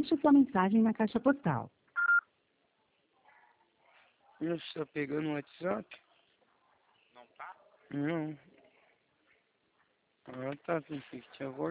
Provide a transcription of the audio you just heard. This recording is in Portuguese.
Deixe sua mensagem na caixa postal. Não está pegando o WhatsApp? Não tá? Não. Ah, tá, pensei que tinha